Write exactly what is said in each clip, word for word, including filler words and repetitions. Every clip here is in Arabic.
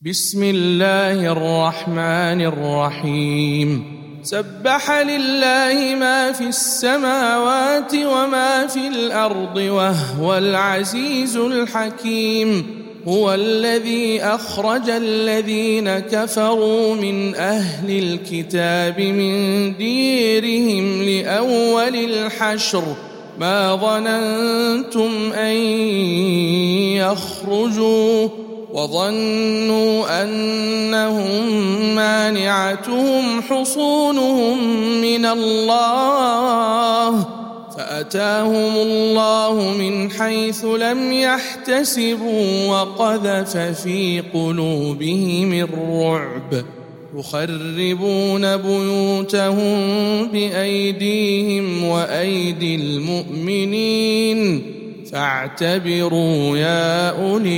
بسم الله الرحمن الرحيم سبح لله ما في السماوات وما في الأرض وهو العزيز الحكيم هو الذي أخرج الذين كفروا من أهل الكتاب من ديرهم لأول الحشر ما ظننتم أن يخرجوا وظنوا أنهم مانعتهم حصونهم من الله فأتاهم الله من حيث لم يحتسبوا وقذف في قلوبهم الرعب يخربون بيوتهم بأيديهم وأيدي المؤمنين فاعتبروا يا أولي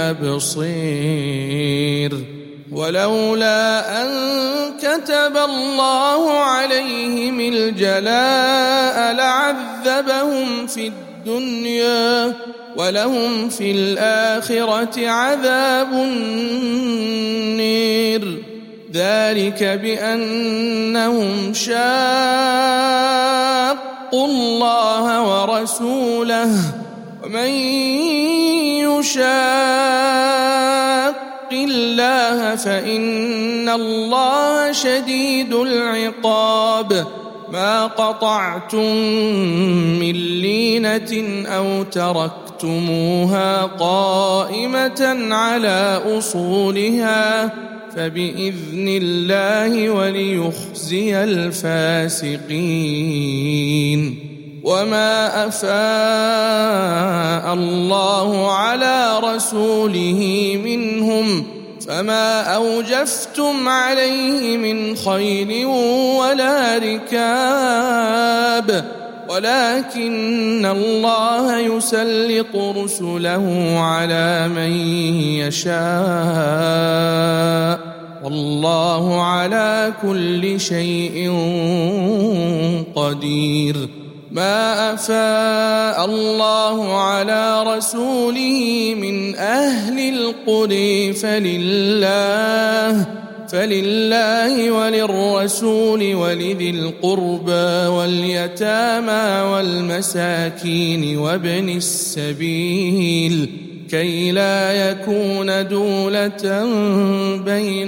الأبصير ولولا أن كتب الله عليهم الجلاء لعذبهم في الدنيا ولهم في الآخرة عذاب النير ذلك بأنهم شاقوا الله ورسوله ومن يشاق الله فإن الله شديد العقاب ما قطعتم من لينة أو تركتموها قائمة على أصولها فبإذن الله وليخزي الفاسقين وما أفاء الله على رسوله منهم فما أوجفتم عليه من خيل ولا ركاب ولكن الله يسلط رسله على من يشاء والله على كل شيء قدير ما أفاء الله على رسوله من أهل القرى فلله فلله وللرسول ولذي القربى واليتامى والمساكين وابن السبيل كي لا يكون دولة بين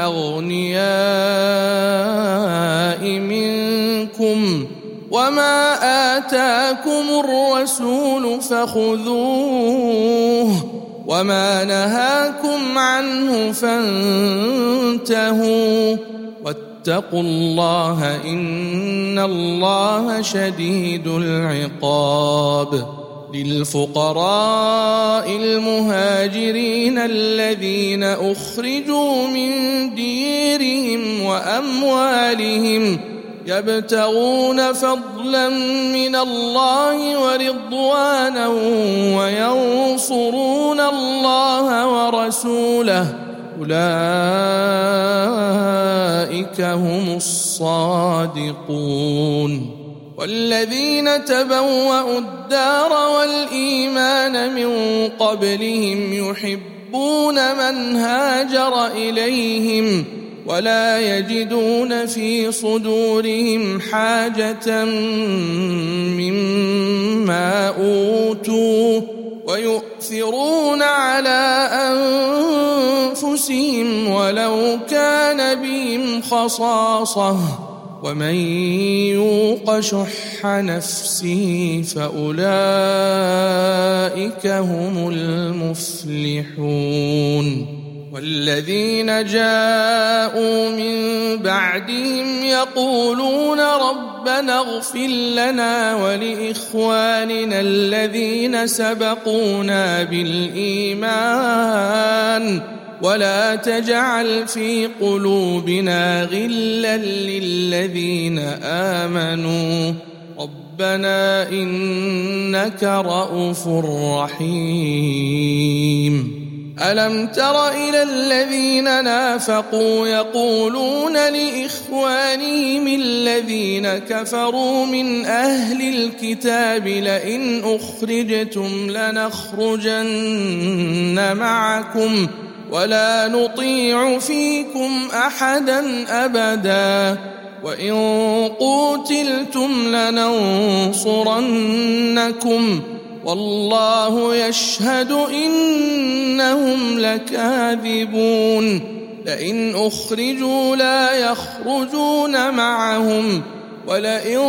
الأغنياء منكم وما آتاكم الرسول فخذوه وما نهاكم عنه فانتهوا واتقوا الله إن الله شديد العقاب للفقراء المهاجرين الذين أخرجوا من ديرهم وأموالهم يبتغون فضلا من الله ورضوانا وينصرون الله ورسوله أولئك هم الصادقون والذين تبوأوا الدار والإيمان من قبلهم يحبون من هاجر إليهم ولا يجدون في صدورهم حاجة مما أوتوا ويؤثرون على أنفسهم ولو كان بهم خصاصة ومن يوق شح نفسه فأولئك هم المفلحون والذين جاءوا من بعدهم يقولون ربنا اغفر لنا ولإخواننا الذين سبقونا بالإيمان ولا تجعل في قلوبنا غلا للذين آمنوا ربنا إنك رؤوف رحيم ألم تر إلى الذين نافقوا يقولون لإخوانهم الذين كفروا من أهل الكتاب لئن أخرجتم لنخرجن معكم ولا نطيع فيكم أحدا أبدا وإن قوتلتم لننصرنكم والله يشهد إنهم لكاذبون لئن أخرجوا لا يخرجون معهم ولئن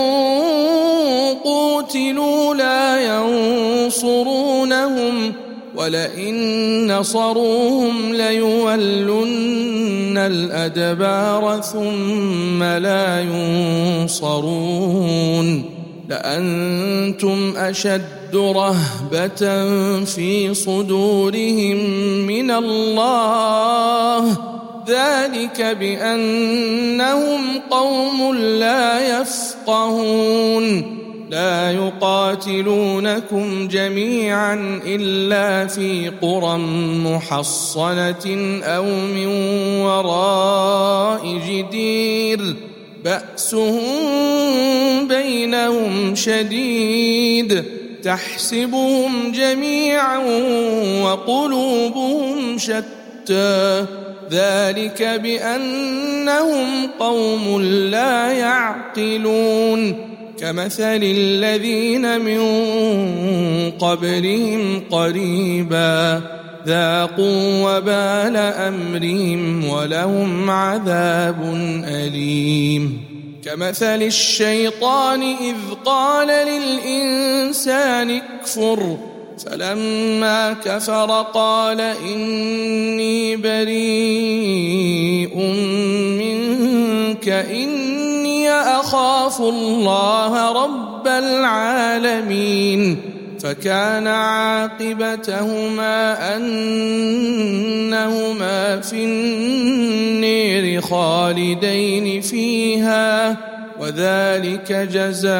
قوتلوا لا ينصرونهم ولئن نصروهم ليولن الأدبار ثم لا ينصرون لأنتم أشد رهبة في صدورهم من الله ذلك بأنهم قوم لا يفقهون لا يقاتلونكم جميعا إلا في قرى محصنة أو من وراء جدير بأسهم بينهم شديد تحسبهم جميعا وقلوبهم شتى ذلك بأنهم قوم لا يعقلون كمثل الذين من قبلهم قريبا ذاقوا وبال أمرهم ولهم عذاب أليم كمثل الشيطان إذ قال للإنسان اكفر فلما كفر قال إني بريء منك إني أخاف الله رب العالمين فكان عاقبتهما أنهما في النير خالدين فيها وذلك جزاء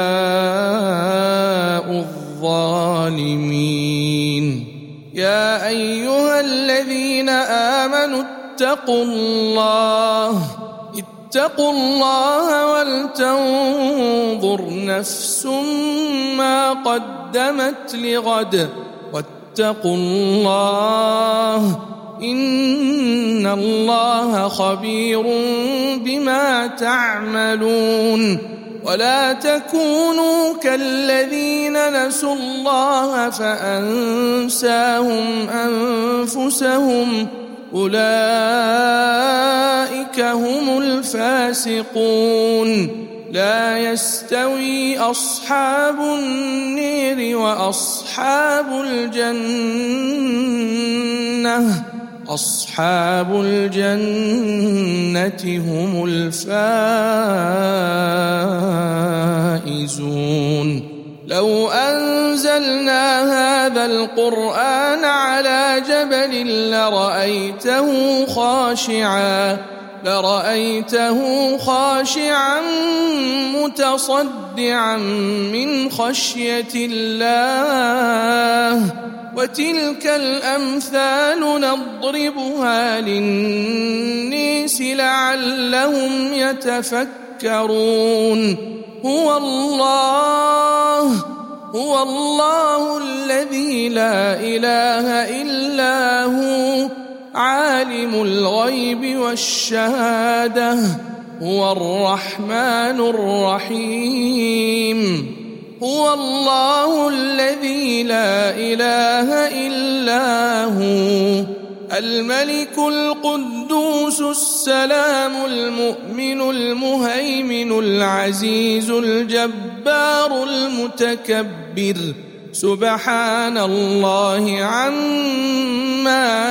الظالمين يا أيها الذين آمنوا اتقوا الله اتقوا الله ولتنظر نفس ما قدمت لغد واتقوا الله إن الله خبير بما تعملون ولا تكونوا كالذين نسوا الله فأنساهم أنفسهم أولئك هم الفاسقون لا يستوي أصحاب النير وأصحاب الجنة أصحاب الجنة هم الفائزون لو أنزلنا هذا القرآن على جبل لرأيته خاشعا لرأيته خاشعا متصدعا من خشية الله وتلك الأمثال نضربها للناس لعلهم يتفكرون هو الله هو الله الذي لا إله إلا هو عالم الغيب والشهادة هو الرحمن الرحيم هو الله الذي لا إله إلا هو الملك القدوس السلام المؤمن المهيمن العزيز الجبار المتكبر سبحان الله عما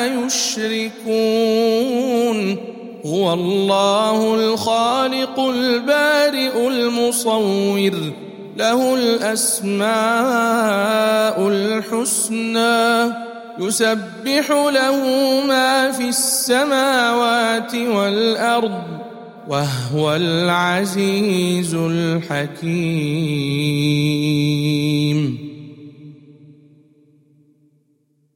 يشركون هو الله الخالق البارئ المصور له الأسماء الحسنى يسبح له ما في السماوات والأرض وهو العزيز الحكيم.